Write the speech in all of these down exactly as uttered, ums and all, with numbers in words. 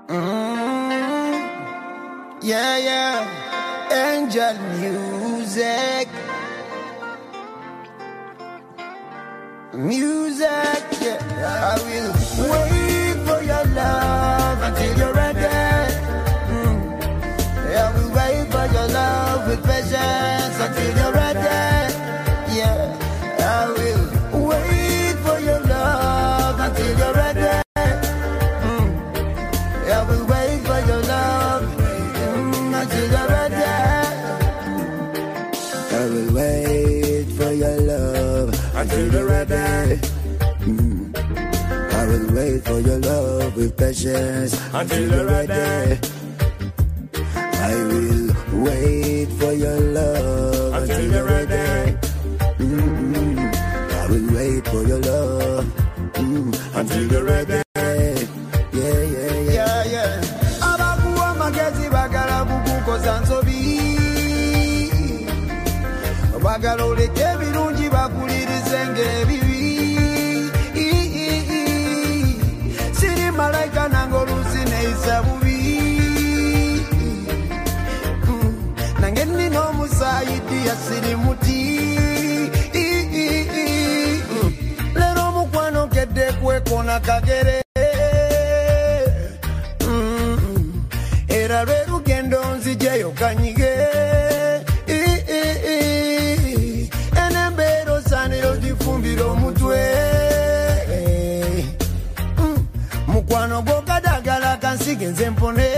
Mm, yeah, yeah. Angel music. Music, yeah. I will wait for your love until you're ready. Mm. I will wait for your love with patience until you're ready. Yeah. I will wait for your love until you're ready. Mm. I will wait for your love mm, until you're ready. I will wait for your love until you're ready. Mm. I will wait for your love with patience until you're ready. I will wait for your love until you're ready. Mm-hmm. I will wait for your love mm, until you're ready. Yeah, yeah, yeah, yeah. Abakuwa magezi bagala bukuko zanzobi. Bagala oleke birungi bakulirize ng'ebibi. Siri malaika nangolusi neisa bubi. Nangeni no musayidi ya siri muti. Lero mukwano kede kwe kona kagere. Era lweru gendo nzijeyo kanyige. Enembero saniro jifumbiro mutwe. Mukwano gogadagala kansige nzempone.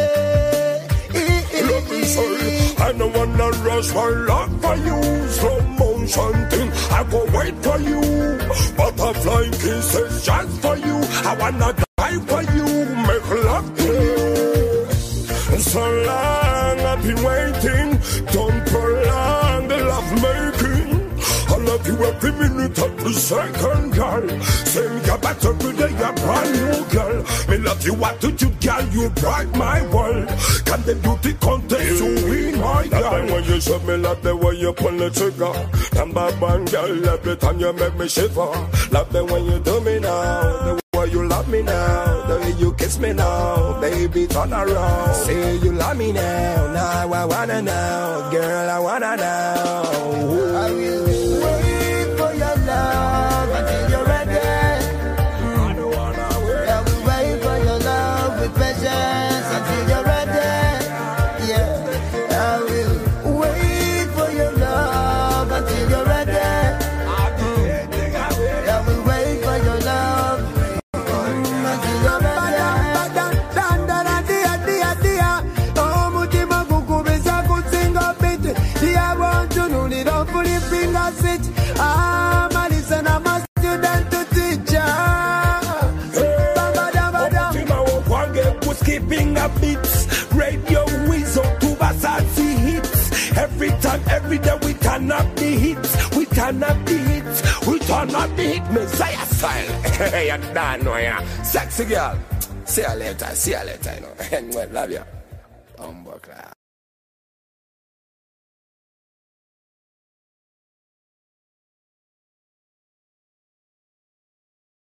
I don't wanna rush my love for you. Slow motion thing, I go wait for you. Butterfly kisses just for you. I wanna die for you, make love to you. So long I've been waiting. Don't prolong the love making. I love you every minute, every second, girl. Same your better today, you're brand new, girl. Me love you, what do you, girl? You bright my world. Can the beauty contest you win, my girl? Love when you show me love the way you pull the trigger. Number one, girl, every time you make me shiver. Love the way you do me now, the way you love me now, the way you kiss me now. Baby, turn around, say you love me now. Now I wanna know, girl, I wanna know. I will wait for your love until you're ready. Mm. I don't wanna wait. I will wait for your love with patience until you're ready. Yeah, I will wait for your love until you're ready. Mm. I will wait for your love mm, until you're ready. I'm a listener, I'm a student to teacher. Skipping a beats, radio whistle to Basati hits. Every time, every day we turn up the hits, we turn up the hits, we turn up the hit, Messiah style. Hey, you don't know, yeah. Sexy girl. See you later, see you later, you know. Anyway, love you. Humble class.